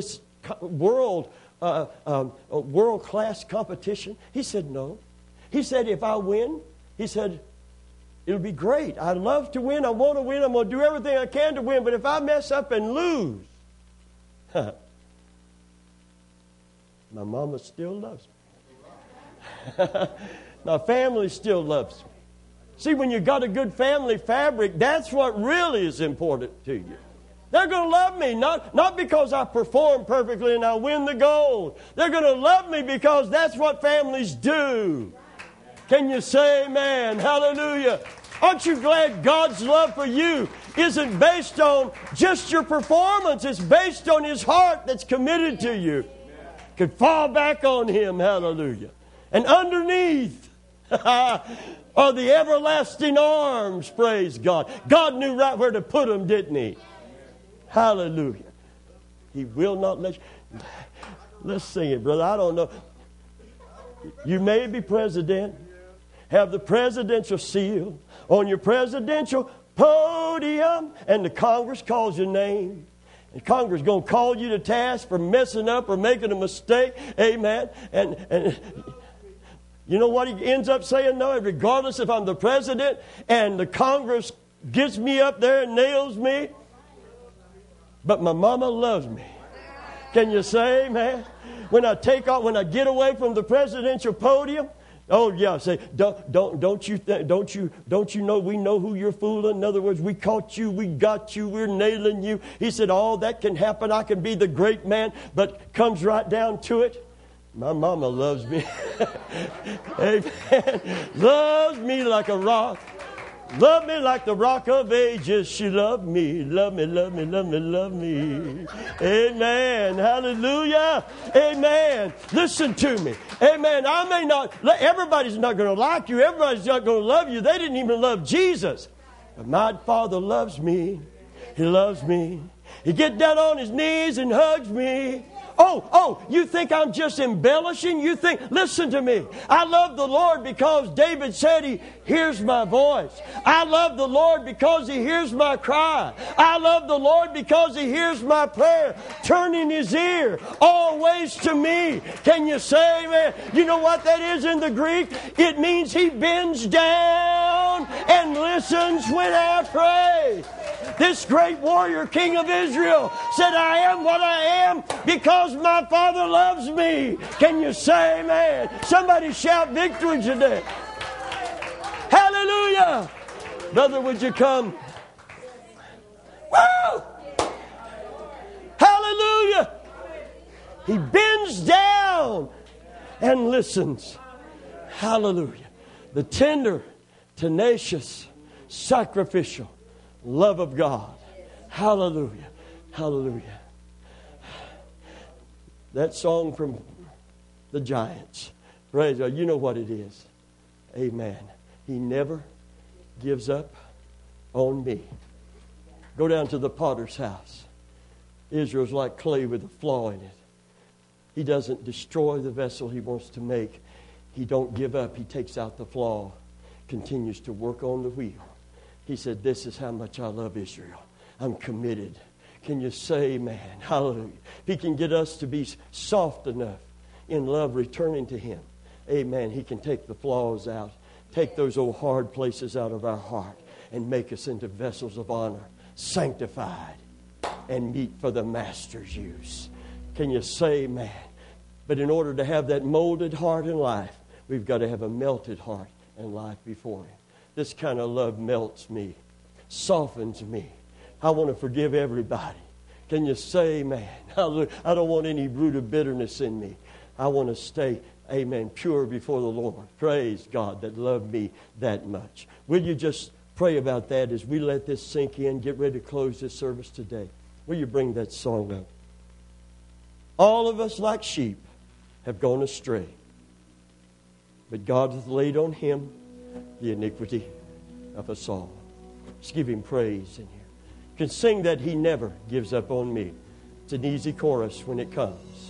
world-class competition? He said, no. He said, if I win, he said, it'll be great. I love to win. I want to win. I'm going to do everything I can to win. But if I mess up and lose, my mama still loves me. My family still loves me. See, when you got a good family fabric, that's what really is important to you. They're going to love me, not because I perform perfectly and I win the gold. They're going to love me because that's what families do. Can you say amen? Hallelujah. Aren't you glad God's love for you isn't based on just your performance? It's based on His heart that's committed to you. Could fall back on Him. Hallelujah. And underneath are the everlasting arms. Praise God. God knew right where to put them, didn't He? Hallelujah. He will not let you. Let's sing it, brother. I don't know. You may be president, have the presidential seal on your presidential podium, and the Congress calls your name. And Congress is going to call you to task for messing up or making a mistake. Amen. And you know what he ends up saying? No, regardless if I'm the president and the Congress gets me up there and nails me, but my mama loves me. Can you say amen? When I take off, when I get away from the presidential podium, oh yeah, say don't you know we know who you're fooling? In other words, we caught you, we got you, we're nailing you. He said, all that can happen. I can be the great man, but comes right down to it. My mama loves me. Amen. Loves me like a rock. Love me like the rock of ages. She loved me. Love me, love me, love me, love me. Amen. Hallelujah. Amen. Listen to me. Amen. I may not, everybody's not going to like you. Everybody's not going to love you. They didn't even love Jesus. But my Father loves me. He loves me. He gets down on His knees and hugs me. Oh, you think I'm just embellishing? You think, listen to me. I love the Lord because David said He hears my voice. I love the Lord because He hears my cry. I love the Lord because He hears my prayer, turning His ear always to me. Can you say amen? You know what that is in the Greek? It means He bends down and listens when I pray. This great warrior, King of Israel, said, I am what I am because my Father loves me. Can you say amen? Somebody shout victory today. Hallelujah. Brother, would you come? Woo! Hallelujah. He bends down and listens. Hallelujah. The tender, tenacious, sacrificial love of God. Hallelujah. Hallelujah. That song from the Giants. Praise God. You know what it is. Amen. He never gives up on me. Go down to the potter's house. Israel's like clay with a flaw in it. He doesn't destroy the vessel He wants to make. He don't give up. He takes out the flaw. Continues to work on the wheel. He said, this is how much I love Israel. I'm committed. Can you say amen? Hallelujah. If He can get us to be soft enough in love, returning to Him, amen, He can take the flaws out, take those old hard places out of our heart, and make us into vessels of honor, sanctified, and meet for the Master's use. Can you say amen? But in order to have that molded heart in life, we've got to have a melted heart and life before Him. This kind of love melts me, softens me. I want to forgive everybody. Can you say amen? Hallelujah. I don't want any root of bitterness in me. I want to stay, amen, pure before the Lord. Praise God that loved me that much. Will you just pray about that as we let this sink in, get ready to close this service today? Will you bring that song up? All of us like sheep have gone astray, but God hath laid on Him the iniquity of us all. Let's give Him praise in here. You can sing that He never gives up on me. It's an easy chorus when it comes.